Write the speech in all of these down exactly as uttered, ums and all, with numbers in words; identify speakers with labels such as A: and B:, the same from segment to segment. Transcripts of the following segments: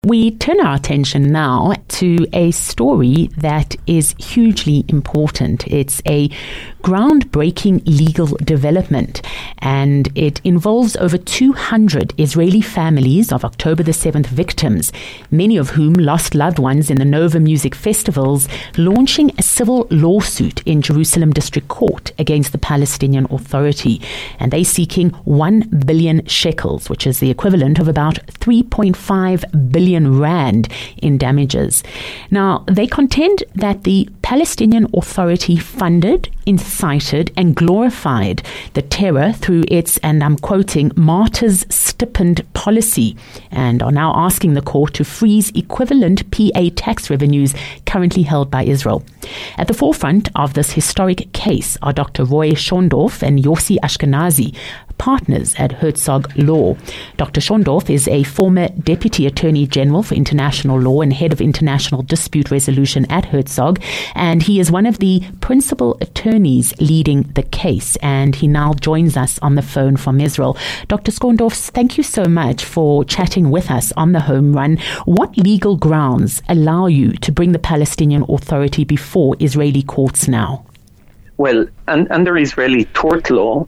A: We turn our attention now to a story that is hugely important. It's a groundbreaking legal development, and it involves over two hundred Israeli families of October the seventh victims, many of whom lost loved ones in the Nova Music Festivals, launching a civil lawsuit in Jerusalem District Court against the Palestinian Authority. And they're seeking one billion shekels, which is the equivalent of about three point five billion rand in damages. Now, they contend that the Palestinian Authority funded, incited and glorified the terror through its, and I'm quoting, martyrs stipend policy, and are now asking the court to freeze equivalent P A tax revenues currently held by Israel. At the forefront of this historic case are Doctor Roy Schondorf and Yossi Ashkenazi, partners at Herzog Law. Doctor Schondorf is a former Deputy Attorney General for International Law and Head of International Dispute Resolution at Herzog, and he is one of the principal attorneys leading the case, and he now joins us on the phone from Israel. Doctor Schondorf, thank you so much for chatting with us on the Home Run. What legal grounds allow you to bring the Palestinian Authority before Israeli courts now?
B: Well, un- under Israeli tort law, uh,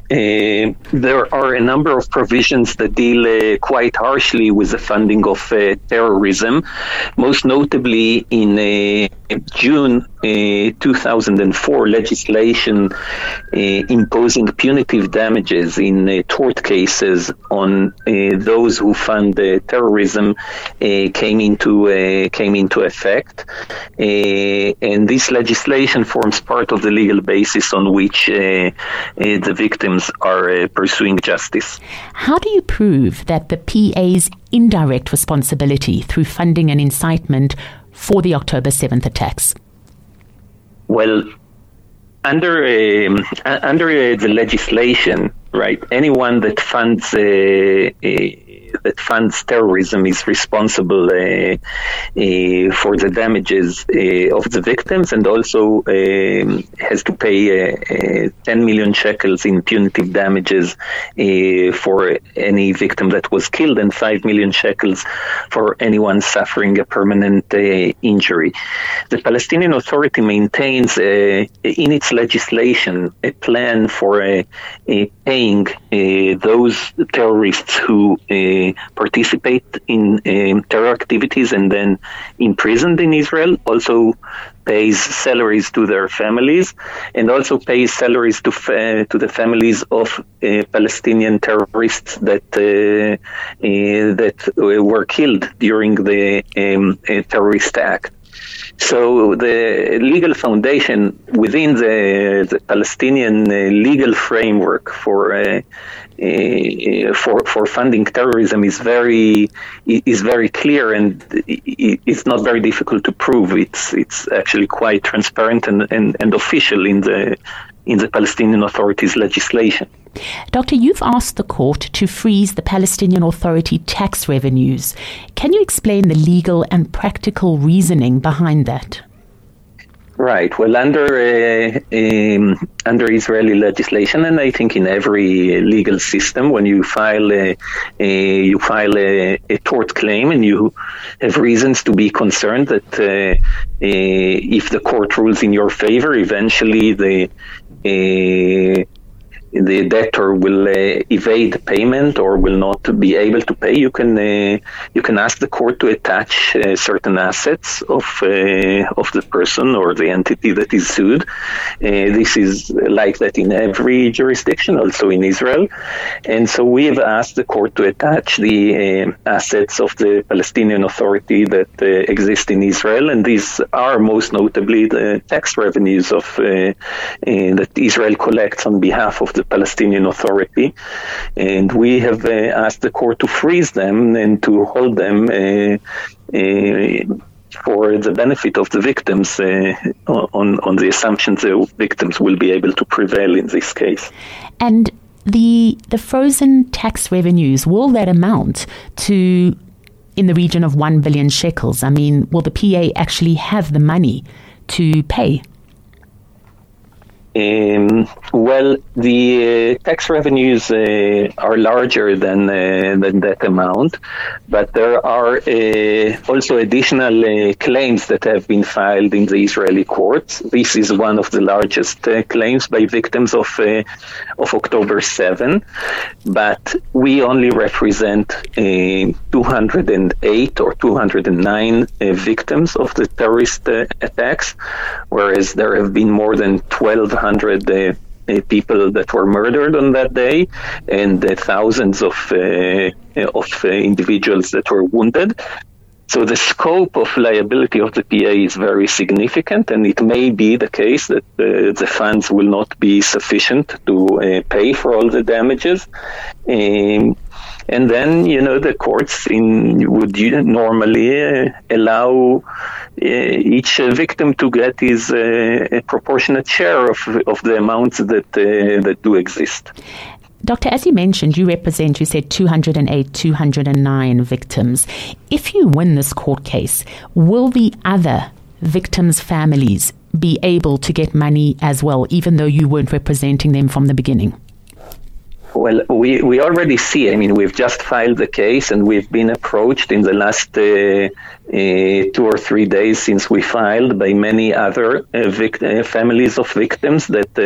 B: there are a number of provisions that deal uh, quite harshly with the funding of uh, terrorism. Most notably, in uh, June uh, two thousand four, legislation uh, imposing punitive damages in uh, tort cases on uh, those who fund uh, terrorism uh, came into uh, came into effect, uh, and this legislation forms part of the legal basis on which uh, uh, the victims are uh, pursuing justice.
A: How do you prove that the P A's indirect responsibility through funding and incitement for the October seventh attacks?
B: Well, under um, under uh, the legislation, right, anyone that funds uh, uh, that funds terrorism is responsible uh, uh, for the damages uh, of the victims, and also um, has to pay uh, uh, ten million shekels in punitive damages uh, for any victim that was killed, and five million shekels for anyone suffering a permanent uh, injury. The Palestinian Authority maintains uh, in its legislation a plan for uh, uh, paying uh, those terrorists who uh, participate in um, terror activities and then imprisoned in Israel, also pays salaries to their families, and also pays salaries to uh, to the families of uh, Palestinian terrorists that uh, uh, that uh, were killed during the um, uh, terrorist act. So the legal foundation within the, the Palestinian uh, legal framework for uh, uh, for for funding terrorism is very is very clear, and it's not very difficult to prove. It's it's actually quite transparent and, and, and official in the in the Palestinian Authority's legislation.
A: Doctor, you've asked the court to freeze the Palestinian Authority tax revenues. Can you explain the legal and practical reasoning behind that?
B: Right. Well, under uh, um, under Israeli legislation, and I think in every legal system, when you file a, a you file a, a tort claim, and you have reasons to be concerned that uh, uh, if the court rules in your favor, eventually the uh, the debtor will uh, evade payment or will not be able to pay, you can uh, you can ask the court to attach uh, certain assets of uh, of the person or the entity that is sued. Uh, this is like that in every jurisdiction, also in Israel. And so we have asked the court to attach the uh, assets of the Palestinian Authority that uh, exist in Israel, and these are most notably the tax revenues of uh, uh, that Israel collects on behalf of the Palestinian Authority, and we have uh, asked the court to freeze them and to hold them uh, uh, for the benefit of the victims uh, on, on the assumption the victims will be able to prevail in this case.
A: And the the frozen tax revenues, will that amount to in the region of one billion shekels? I mean, will the P A actually have the money to pay?
B: Um, well, the uh, tax revenues uh, are larger than uh, than that amount, but there are uh, also additional uh, claims that have been filed in the Israeli courts. This is one of the largest uh, claims by victims of uh, of October seventh, but we only represent uh, two hundred eight or two hundred nine uh, victims of the terrorist uh, attacks, whereas there have been more than twelve hundred uh, uh, people that were murdered on that day, and uh, thousands of uh, of uh, individuals that were wounded. So the scope of liability of the P A is very significant, and it may be the case that uh, the funds will not be sufficient to uh, pay for all the damages. Um, And then, you know, the courts in, would normally uh, allow uh, each uh, victim to get his uh, a proportionate share of of the amounts that uh, that do exist.
A: Doctor, as you mentioned, you represent, you said two hundred eight, two hundred nine victims. If you win this court case, will the other victims' families be able to get money as well, even though you weren't representing them from the beginning?
B: Well, we, we already see, I mean, we've just filed the case and we've been approached in the last uh, uh, two or three days since we filed by many other uh, vic- uh, families of victims that uh,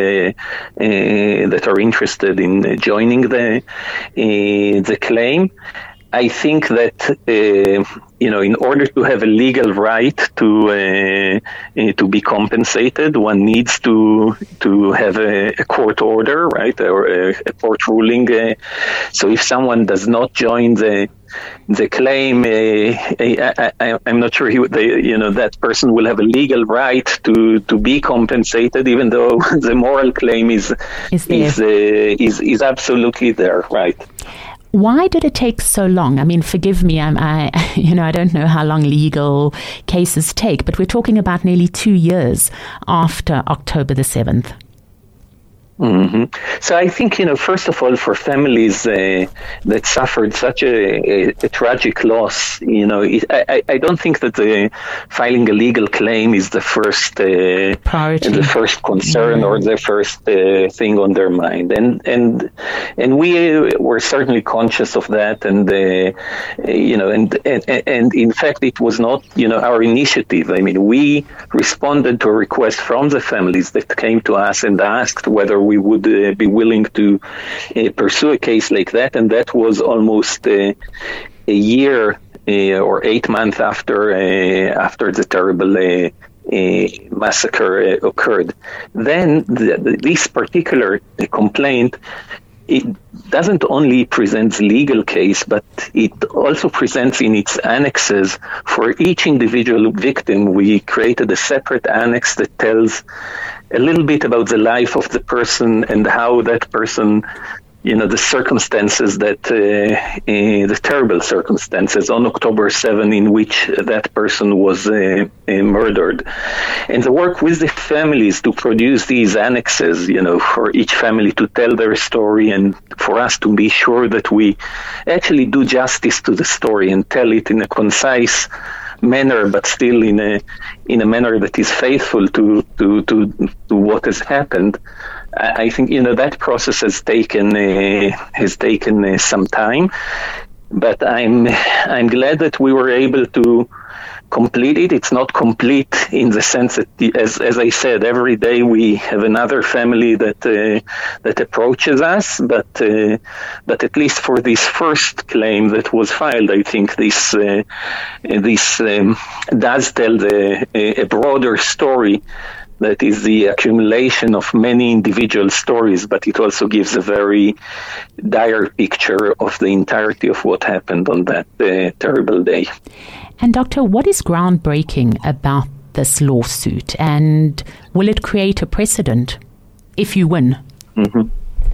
B: uh, that are interested in joining the uh, the claim. I think that, uh, you know, in order to have a legal right to uh, uh, to be compensated, one needs to to have a, a court order, right, or a, a court ruling. Uh, so if someone does not join the the claim, uh, I, I, I'm not sure he, they, you know, that person will have a legal right to, to be compensated, even though the moral claim is is is, uh, is is absolutely there, right?
A: Why did it take so long? I mean, forgive me, I'm, I, you know, I don't know how long legal cases take, but we're talking about nearly two years after October the seventh.
B: Mm-hmm. So I think, you know, first of all, for families uh, that suffered such a, a, a tragic loss, you know, it, I, I don't think that the filing a legal claim is the first uh, priority, the first concern, mm-hmm. or the first uh, thing on their mind, and and and we were certainly conscious of that, and uh, you know, and, and and in fact, it was not, you know, our initiative. I mean, we responded to a request from the families that came to us and asked whether we would uh, be willing to uh, pursue a case like that, and that was almost uh, a year uh, or eight months after uh, after the terrible uh, uh, massacre uh, occurred. Then the, the, this particular uh, complaint, it doesn't only present legal case, but it also presents in its annexes for each individual victim. We created a separate annex that tells a little bit about the life of the person and how that person, you know, the circumstances that, uh, uh, the terrible circumstances on October seventh in which that person was uh, uh, murdered. And the work with the families to produce these annexes, you know, for each family to tell their story and for us to be sure that we actually do justice to the story and tell it in a concise manner, but still in a in a manner that is faithful to to to, to what has happened. I think, you know, that process has taken uh, has taken uh, some time, but I'm I'm glad that we were able to complete it. It's not complete in the sense that, the, as as I said, every day we have another family that uh, that approaches us. But uh, but at least for this first claim that was filed, I think this uh, this um, does tell the a, a broader story. That is the accumulation of many individual stories, but it also gives a very dire picture of the entirety of what happened on that uh, terrible day.
A: And Doctor, what is groundbreaking about this lawsuit, and will it create a precedent if you win?
B: Mm-hmm.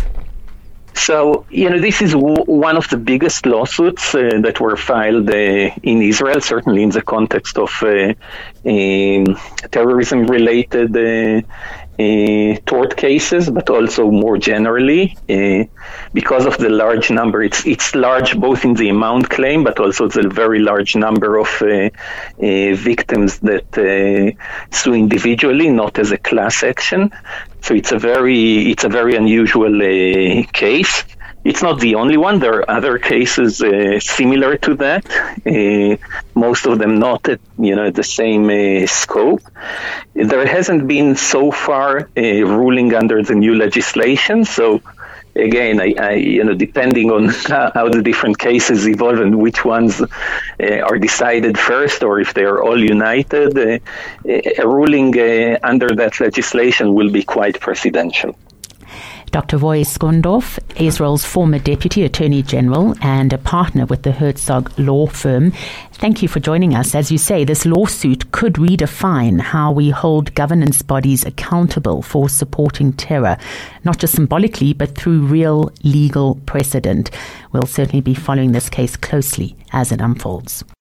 B: So, you know, this is w- one of the biggest lawsuits uh, that were filed uh, in Israel, certainly in the context of uh, um, terrorism-related uh, uh, tort cases, but also more generally, uh, because of the large number. It's it's large both in the amount claim, but also the very large number of uh, uh, victims that uh, sue individually, not as a class action. So it's a very it's a very unusual uh, case. It's not the only one. There are other cases uh, similar to that. Uh, most of them not at you know the same uh, scope. There hasn't been so far a ruling under the new legislation. So again, I, I you know depending on how the different cases evolve and which ones uh, are decided first, or if they are all united, uh, a ruling uh, under that legislation will be quite precedential.
A: Doctor Roy Skondorf, Israel's former Deputy Attorney General and a partner with the Herzog law firm. Thank you for joining us. As you say, this lawsuit could redefine how we hold governance bodies accountable for supporting terror, not just symbolically, but through real legal precedent. We'll certainly be following this case closely as it unfolds.